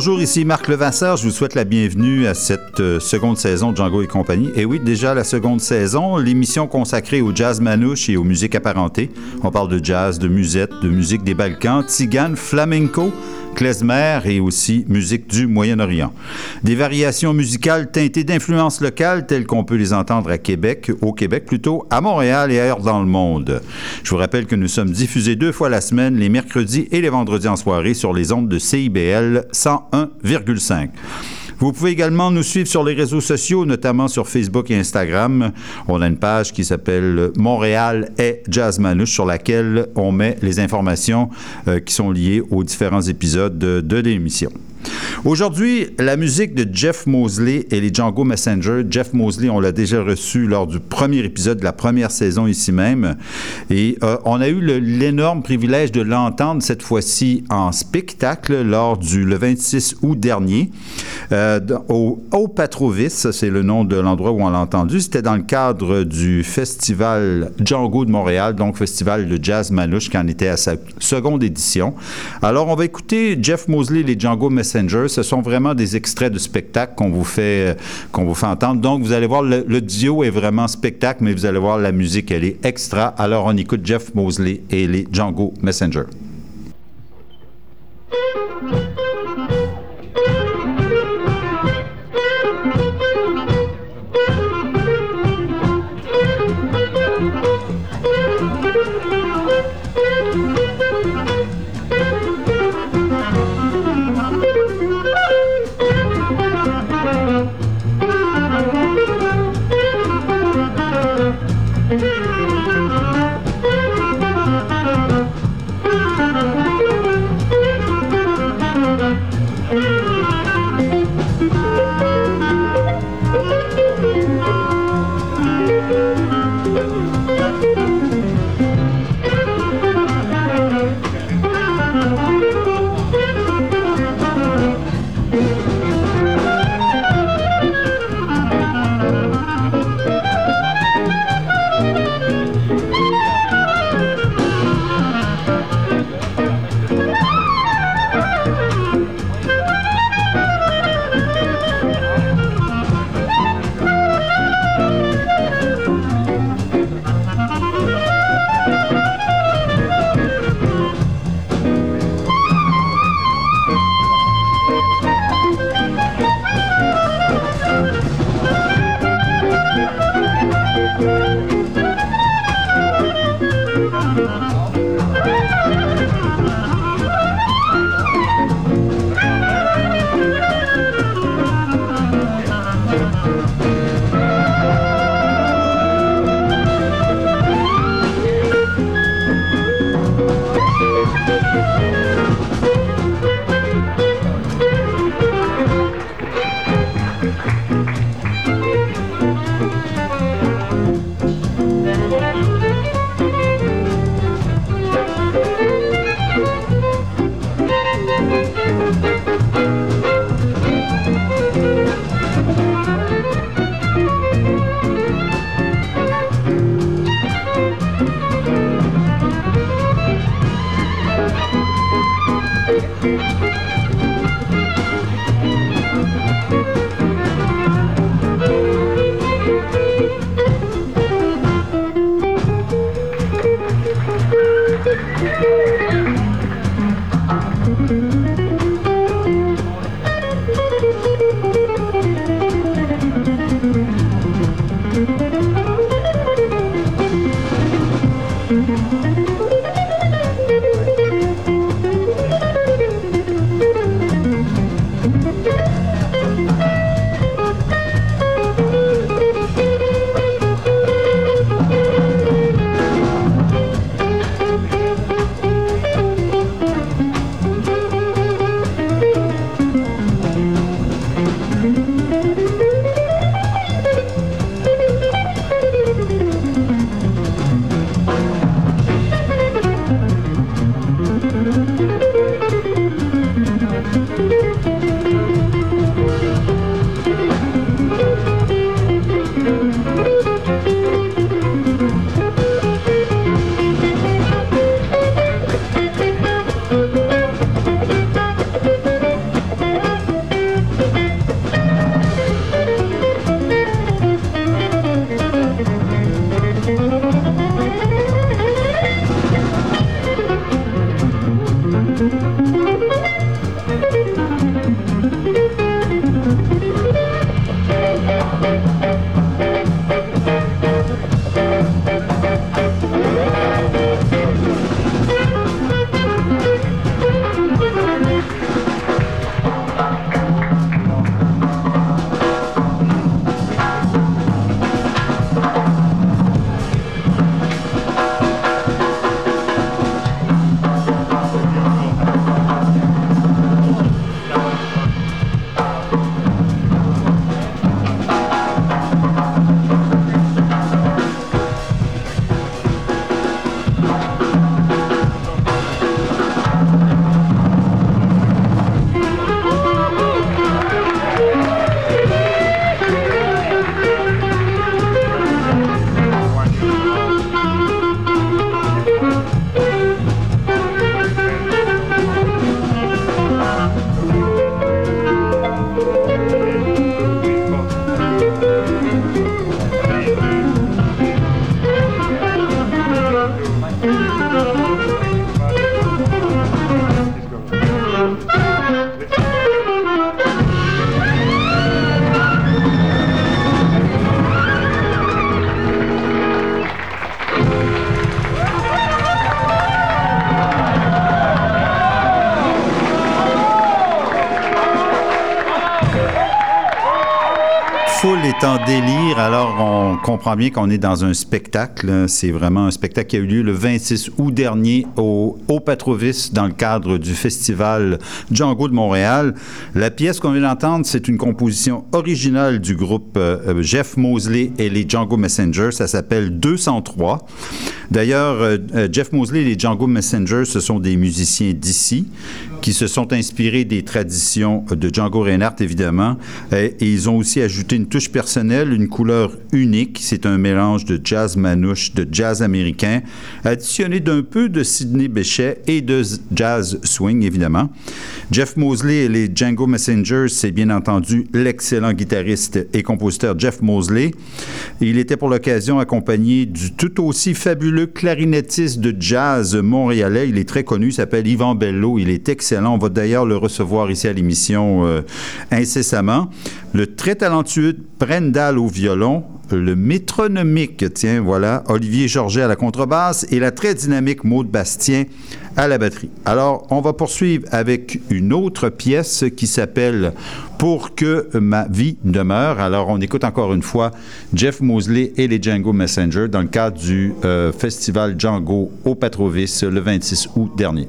Bonjour, ici Marc Levasseur. Je vous souhaite la bienvenue à cette seconde saison de Django et compagnie. Et oui, déjà la seconde saison, l'émission consacrée au jazz manouche et aux musiques apparentées. On parle de jazz, de musette, de musique des Balkans, tzigane, flamenco, klezmer et aussi musique du Moyen-Orient. Des variations musicales teintées d'influences locales telles qu'on peut les entendre à Québec, au Québec plutôt, à Montréal et ailleurs dans le monde. Je vous rappelle que nous sommes diffusés 2 fois la semaine, les mercredis et les vendredis en soirée sur les ondes de CIBL 101,5. Vous pouvez également nous suivre sur les réseaux sociaux, notamment sur Facebook et Instagram. On a une page qui s'appelle Montréal est Jazz Manouche, sur laquelle on met les informations qui sont liées aux différents épisodes de l'émission. Aujourd'hui, la musique de Jeff Moseley et les Django Messenger. Jeff Moseley, on l'a déjà reçu lors du premier épisode de la première saison ici même. Et on a eu l'énorme privilège de l'entendre cette fois-ci en spectacle lors le 26 août dernier au Patrovis, c'est le nom de l'endroit où on l'a entendu. C'était dans le cadre du festival Django de Montréal, donc festival de jazz manouche qui en était à sa seconde édition. Alors, on va écouter Jeff Moseley et les Django Messenger. Ce sont vraiment des extraits de spectacle qu'on vous fait entendre. Donc, vous allez voir, le duo est vraiment spectacle, mais vous allez voir, la musique, elle est extra. Alors, on écoute Jeff Moseley et les Django Messenger. foule est en délire, alors on comprend bien qu'on est dans un spectacle. C'est vraiment un spectacle qui a eu lieu le 26 août dernier au Patrovis dans le cadre du festival Django de Montréal. La pièce qu'on vient d'entendre, c'est une composition originale du groupe Jeff Moseley et les Django Messengers. Ça s'appelle 203. D'ailleurs, Jeff Moseley et les Django Messengers, ce sont des musiciens d'ici qui se sont inspirés des traditions de Django Reinhardt, évidemment. Et ils ont aussi ajouté une touche personnelle, une couleur unique. C'est un mélange de jazz manouche, de jazz américain, additionné d'un peu de Sidney Bechet et de jazz swing, évidemment. Jeff Moseley et les Django Messengers, c'est bien entendu l'excellent guitariste et compositeur Jeff Moseley. Il était pour l'occasion accompagné du tout aussi fabuleux clarinettiste de jazz montréalais. Il est très connu, il s'appelle Yvan Bello. Il est excellent. On va d'ailleurs le recevoir ici à l'émission incessamment. Le très talentueux Brendal au violon, le métronomique, tiens, voilà, Olivier Georget à la contrebasse et la très dynamique Maude Bastien à la batterie. Alors, on va poursuivre avec une autre pièce qui s'appelle « Pour que ma vie demeure ». Alors, on écoute encore une fois Jeff Moseley et les Django Messengers dans le cadre du festival Django au Patrovis le 26 août dernier.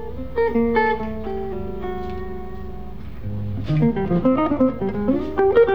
Thank you.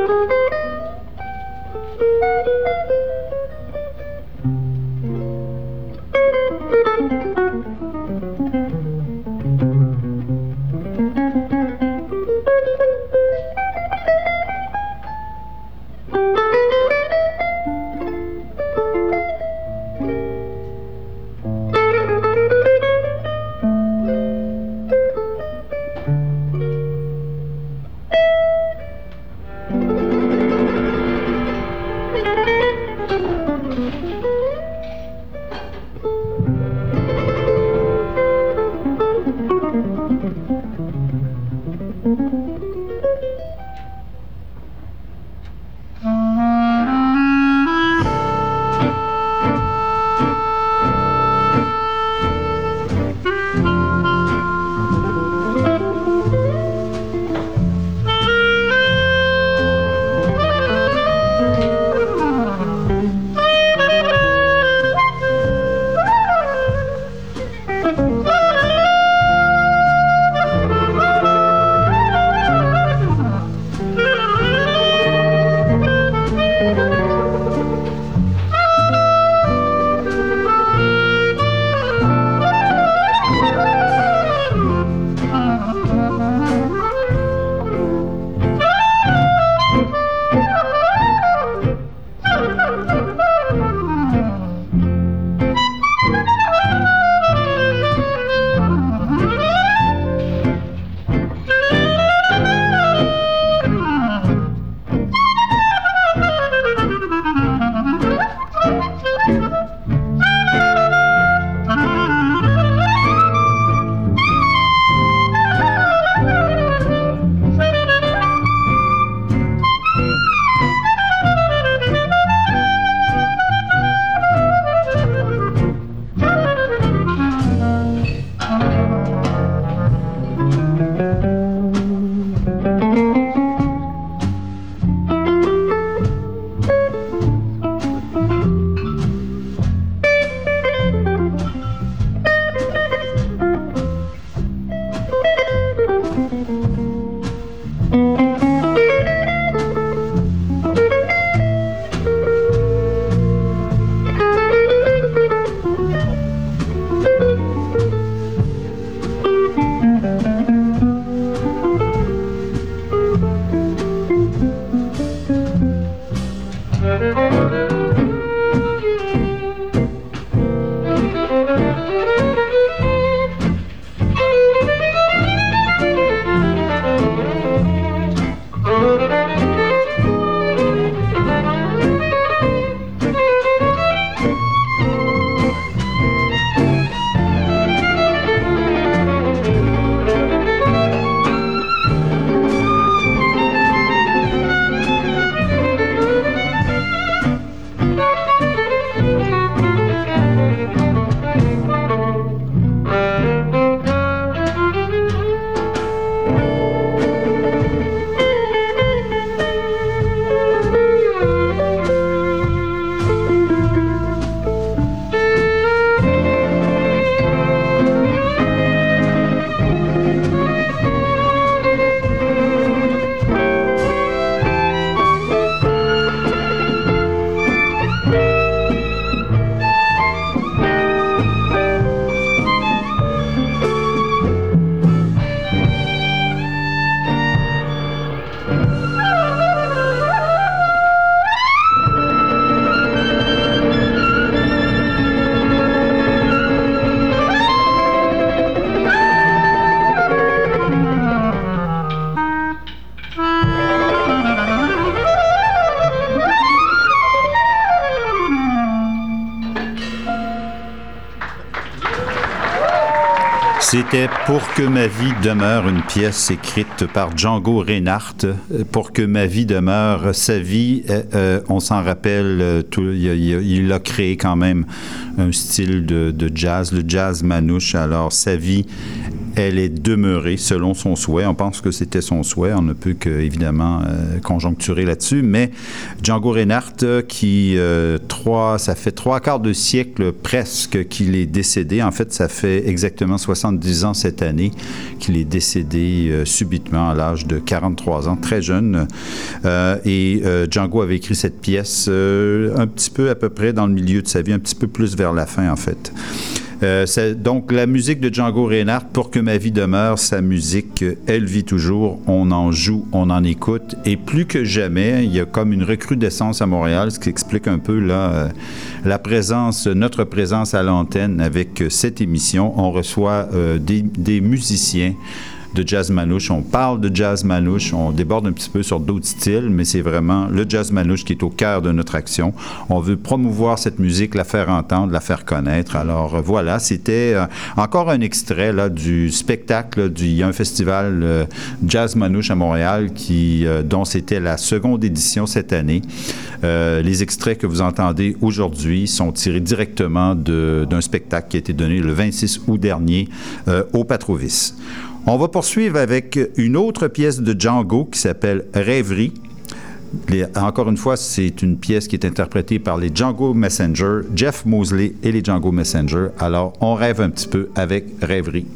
C'était Pour que ma vie demeure, une pièce écrite par Django Reinhardt. Pour que ma vie demeure, sa vie, on s'en rappelle, il a créé quand même un style de jazz, le jazz manouche. Alors, sa vie, elle est demeurée selon son souhait. On pense que c'était son souhait. On ne peut qu'évidemment conjoncturer là-dessus. Mais Django Reinhardt, ça fait 3/4 de siècle presque qu'il est décédé. En fait, ça fait exactement 70 ans cette année qu'il est décédé subitement à l'âge de 43 ans, très jeune. Et Django avait écrit cette pièce un petit peu à peu près dans le milieu de sa vie, un petit peu plus vers la fin en fait. Donc, la musique de Django Reinhardt, Pour que ma vie demeure, sa musique, elle vit toujours. On en joue, on en écoute. Et plus que jamais, il y a comme une recrudescence à Montréal, ce qui explique un peu là, notre présence à l'antenne avec cette émission. On reçoit des musiciens de jazz manouche. On parle de jazz manouche, on déborde un petit peu sur d'autres styles, mais c'est vraiment le jazz manouche qui est au cœur de notre action. On veut promouvoir cette musique, la faire entendre, la faire connaître. Alors voilà, c'était encore un extrait là, du spectacle. Il y a un festival jazz manouche à Montréal dont c'était la seconde édition cette année. Les extraits que vous entendez aujourd'hui sont tirés directement d'un spectacle qui a été donné le 26 août dernier au Patrovis. On va poursuivre avec une autre pièce de Django qui s'appelle Rêverie. Encore une fois, c'est une pièce qui est interprétée par les Django Messenger, Jeff Mosley et les Django Messenger. Alors, on rêve un petit peu avec Rêverie.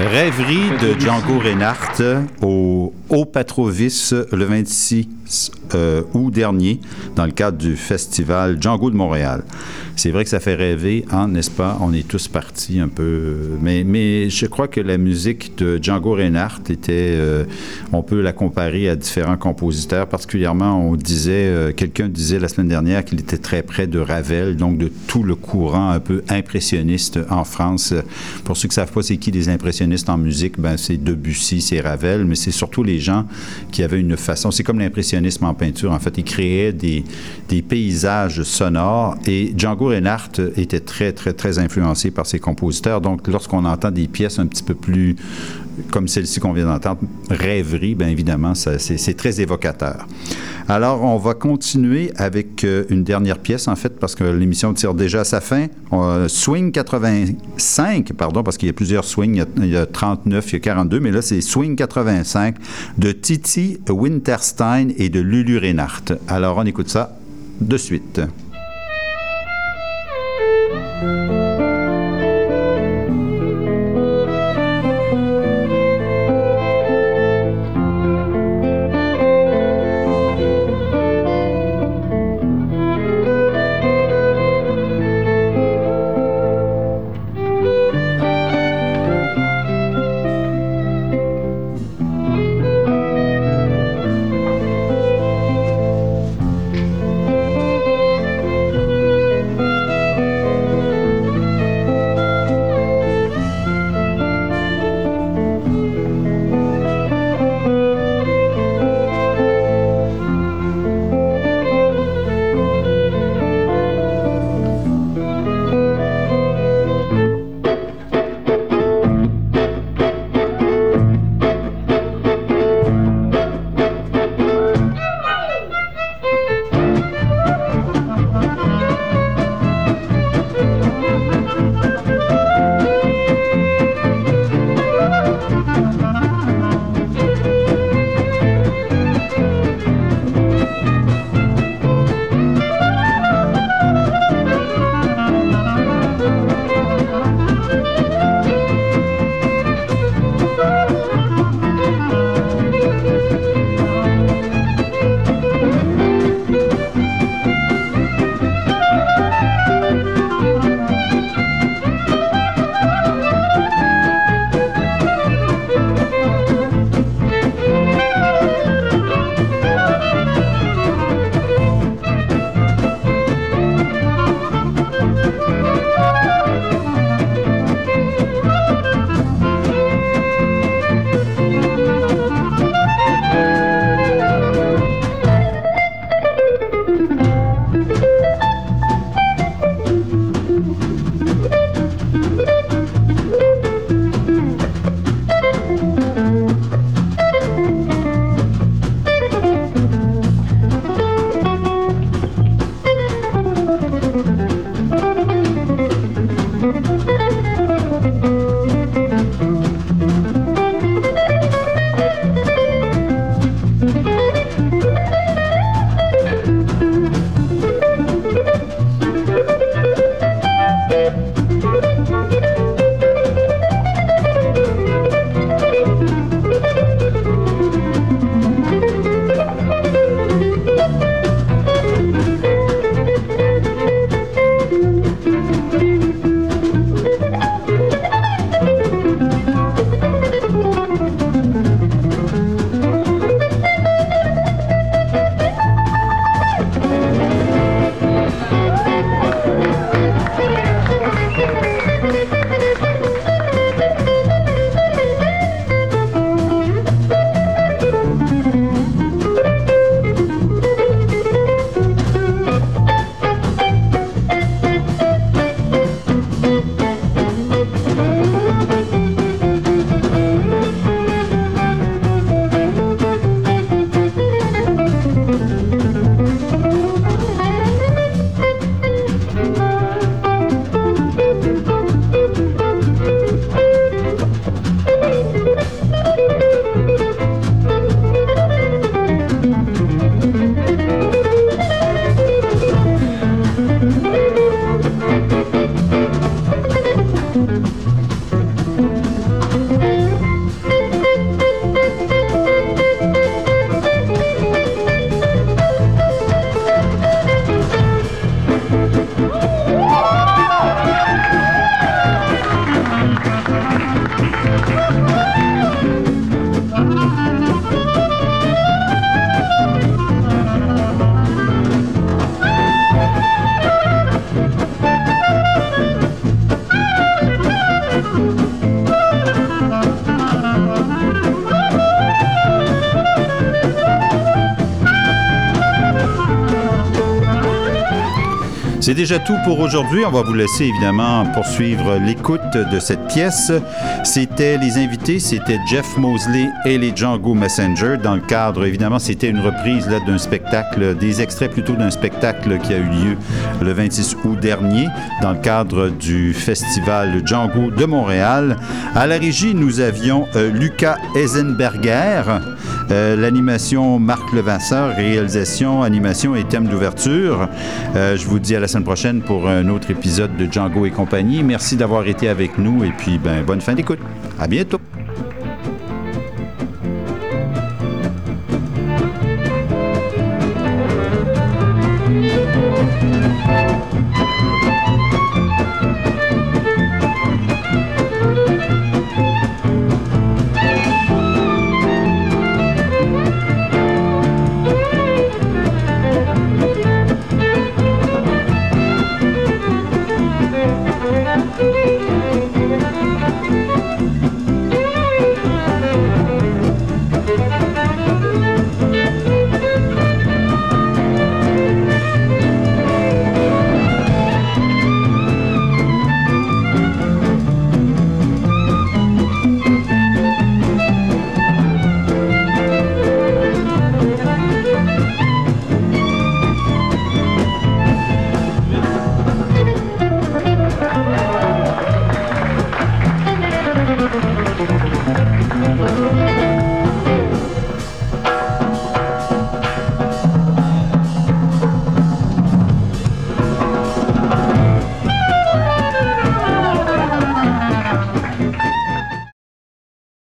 Rêverie de Django Reinhardt au Petrovis le 26 août dernier dans le cadre du festival Django de Montréal. C'est vrai que ça fait rêver, hein, n'est-ce pas? On est tous partis un peu... Mais je crois que la musique de Django Reinhardt était... on peut la comparer à différents compositeurs. Particulièrement, on disait... quelqu'un disait la semaine dernière qu'il était très près de Ravel, donc de tout le courant un peu impressionniste en France. Pour ceux qui ne savent pas c'est qui les impressionnistes en musique, ben c'est Debussy, c'est Ravel, mais c'est surtout les gens qui avaient une façon... C'est comme l'impressionnisme en peinture. En fait, ils créaient des paysages sonores et Django Reinhardt était très, très, très influencé par ses compositeurs. Donc, lorsqu'on entend des pièces un petit peu plus comme celle-ci qu'on vient d'entendre, Rêverie, bien évidemment, c'est très évocateur. Alors, on va continuer avec une dernière pièce, en fait, parce que l'émission tire déjà à sa fin. Swing 85, pardon, parce qu'il y a plusieurs swings. Il y a 39, il y a 42, mais là, c'est Swing 85 de Titi Winterstein et de Lulu Reinhardt. Alors, on écoute ça de suite. C'est déjà tout pour aujourd'hui. On va vous laisser évidemment poursuivre l'écoute de cette pièce. C'était les invités, c'était Jeff Moseley et les Django Messenger. Dans le cadre, évidemment, c'était une reprise là, d'un spectacle, des extraits plutôt d'un spectacle qui a eu lieu le 26 août dernier dans le cadre du festival Django de Montréal. À la régie, nous avions Lucas Eisenberger, l'animation Marc Levasseur, réalisation, animation et thème d'ouverture. Je vous dis à la semaine prochaine pour un autre épisode de Django et compagnie. Merci d'avoir été avec nous et puis bonne fin d'écoute. À bientôt. Thank you.